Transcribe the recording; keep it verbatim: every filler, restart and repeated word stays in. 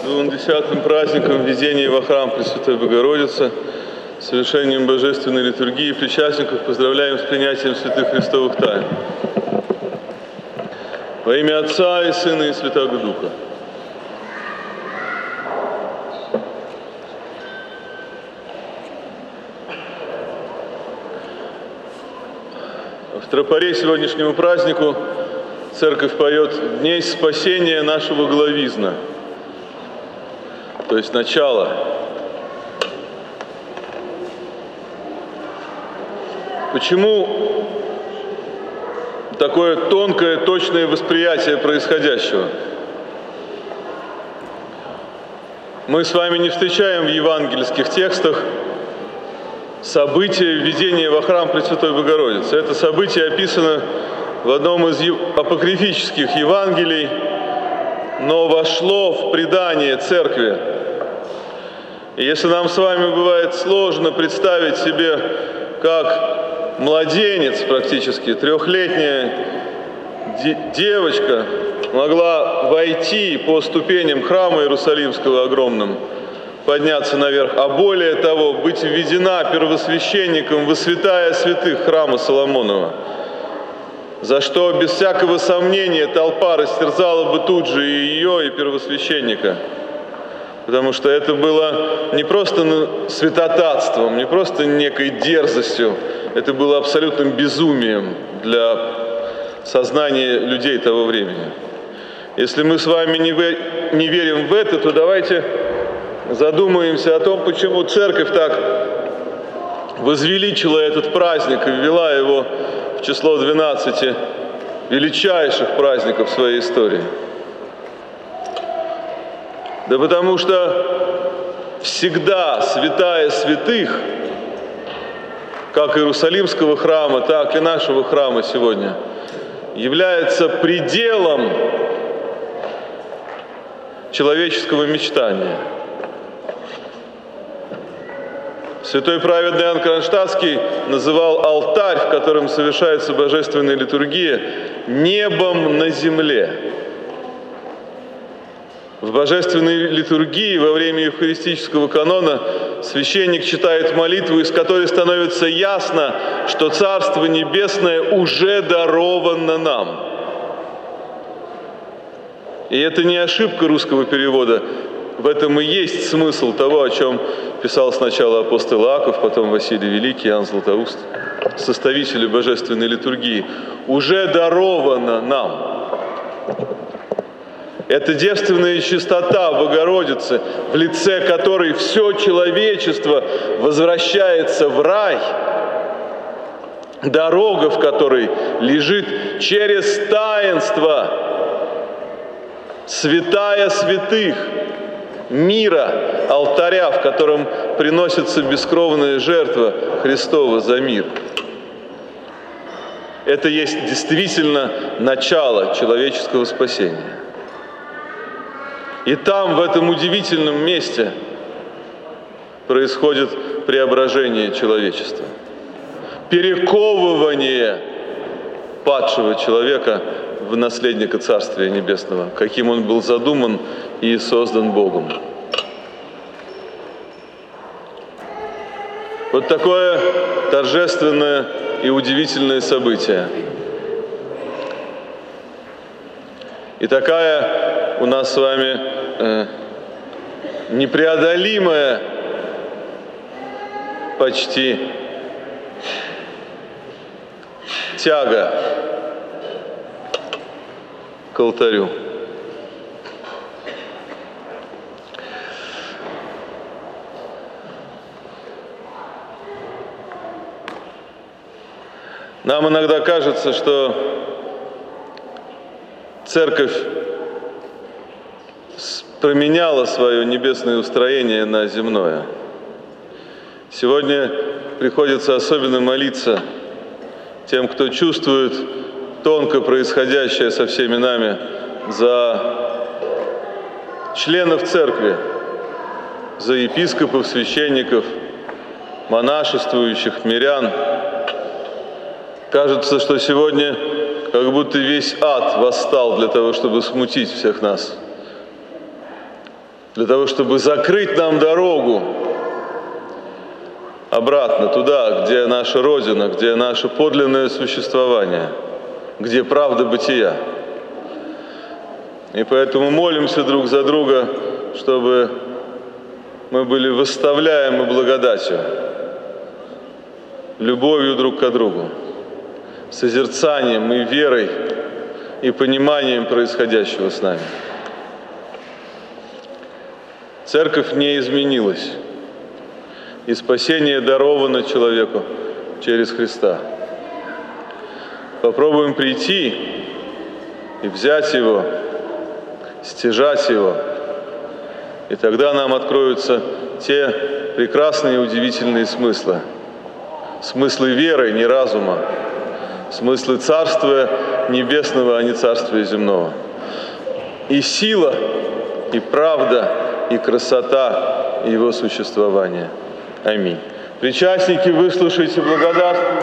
двум десятым праздником введения во храм Пресвятой Богородицы, совершением божественной литургии причастников поздравляем с принятием святых Христовых тайн. Во имя Отца и Сына и Святого Духа. В тропаре сегодняшнему празднику Церковь поет «Дней спасения нашего главизна», то есть начало. Почему такое тонкое, точное восприятие происходящего? Мы с вами не встречаем в евангельских текстах события введения во храм Пресвятой Богородицы. Это событие описано в одном из апокрифических Евангелий, но вошло в предание Церкви. И если нам с вами бывает сложно представить себе, как младенец практически, трехлетняя девочка могла войти по ступеням храма Иерусалимского огромным, подняться наверх, а более того, быть введена первосвященником во святая святых храма Соломонова, за что без всякого сомнения толпа растерзала бы тут же и ее, и первосвященника. Потому что это было не просто святотатством, не просто некой дерзостью, это было абсолютным безумием для сознания людей того времени. Если мы с вами не, вы, не верим в это, то давайте задумаемся о том, почему Церковь так возвеличила этот праздник и ввела его в число двенадцати величайших праздников своей истории. Да потому что всегда святая святых, как Иерусалимского храма, так и нашего храма сегодня, является пределом человеческого мечтания. Святой праведный Иоанн Кронштадтский называл алтарь, в котором совершается божественная литургия, небом на земле. В божественной литургии во время евхаристического канона священник читает молитву, из которой становится ясно, что Царство Небесное уже даровано нам. И это не ошибка русского перевода. В этом и есть смысл того, о чем писал сначала апостол Иаков, потом Василий Великий, Иоанн Златоуст, составители божественной литургии. Уже даровано нам. Это девственная чистота Богородицы, в лице которой все человечество возвращается в рай, дорога в которой лежит через таинство, святая святых мира, алтаря, в котором приносится бескровная жертва Христова за мир. Это есть действительно начало человеческого спасения. И там, в этом удивительном месте, происходит преображение человечества. Перековывание падшего человека в наследника Царствия Небесного, каким он был задуман и создан Богом. Вот такое торжественное и удивительное событие. И такая у нас с вами э, непреодолимая почти тяга к алтарю. Нам иногда кажется, что Церковь променяла свое небесное устроение на земное. Сегодня приходится особенно молиться тем, кто чувствует тонко происходящее со всеми нами, за членов Церкви, за епископов, священников, монашествующих, мирян. Кажется, что сегодня как будто весь ад восстал для того, чтобы смутить всех нас. для того, чтобы закрыть нам дорогу обратно туда, где наша Родина, где наше подлинное существование, где правда бытия. И поэтому молимся друг за друга, чтобы мы были восставляемы благодатью, любовью друг к другу, созерцанием и верой, и пониманием происходящего с нами. Церковь не изменилась, и спасение даровано человеку через Христа. Попробуем прийти и взять Его, стяжать Его, и тогда нам откроются те прекрасные и удивительные смыслы. Смыслы веры, не разума. Смыслы Царствия Небесного, а не Царствия Земного. И сила, и правда, и красота Его существования. Аминь. Причастники, выслушайте благодарствие.